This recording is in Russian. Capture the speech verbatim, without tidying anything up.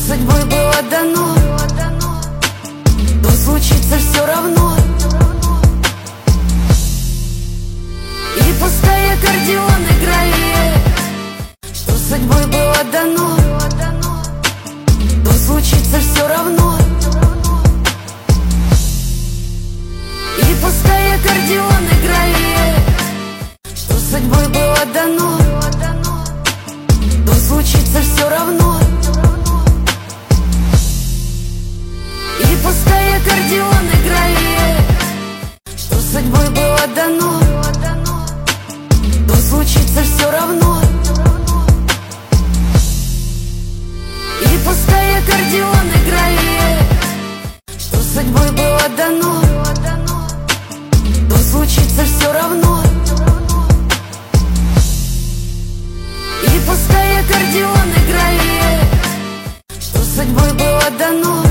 судьбой было дано, то случится все равно. И пускай аккордеон играет, что судьбой было дано, то случится все равно. И пускай аккордеон играет, что судьбой было дано, то случится все равно. И пускай аккордеон играет, что судьбой было дано, то случится все равно. И пускай аккордеон играет, что судьбой было дано, то случится все равно. И пускай аккордеон играет, что судьбой было дано,